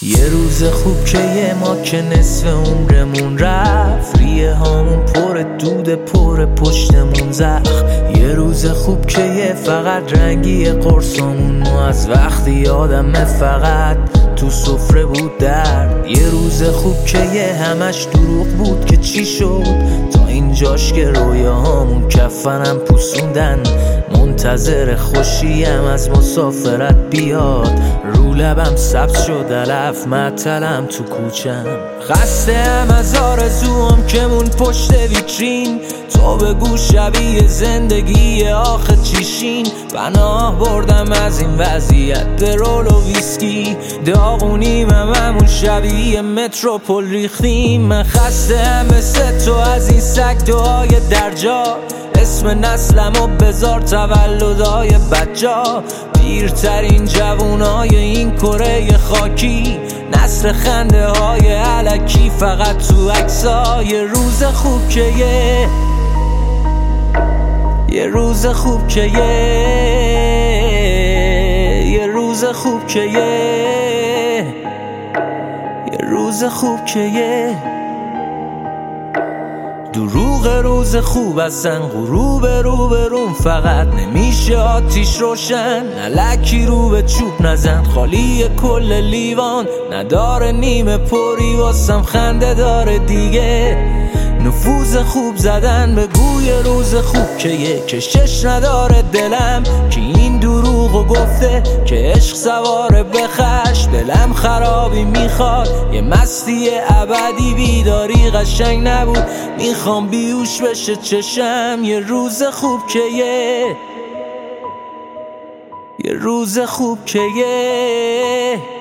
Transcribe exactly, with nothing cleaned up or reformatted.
یه روز خوب که یه ما که نصف عمرمون رفت، ریه هامون پر دوده پر پشتمون زخم. یه روز خوب که یه فقط رنگی قرصامون و از وقتی یادمه فقط تو سفره بود درد. یه روز خوب که یه همش دروغ بود که چی شد تا اینجاش که رویاهامون کفنم پوسوندن. منتظر خوشیم از مسافرت بیاد، رو لبم سبز شد علف معطلم تو کوچم. خسته ام از آرزوام که مون پشت ویترین، تو بگو شبیه زندگی آخه چیشین. پناه بردم از این وضعیت به رول و ویسکی، داغونیم هممون شبیه متروپول ریختیم. من خسته ام مثل تو از این سگ دعای درجا، اسم نسلمو بذار تولدای بچا. پیرترین جوونای این کره خاکی، نسل خنده های علکی فقط تو عکس‌ها. یه روز خوب که یه یه روز خوب که یه یه روز خوب که یه یه روز خوب که یه دروغ روز خوب هستن غروب رو به روم، فقط نمیشه آتیش روشن. الکی رو به چوب نزن، خالی کل لیوان نداره نیمه پری واسم خنده داره دیگه. نفوذ خوب زدن به گوی روز خوب که یه کشش نداره دلم که این دروغو گفته که عشق سواره به خشم. دلم خرابی میخواد یه مستی ابدی، بیداری قشنگ نبود میخوام بیوش بشه چشم. یه روز خوب که یه یه روز خوب که یه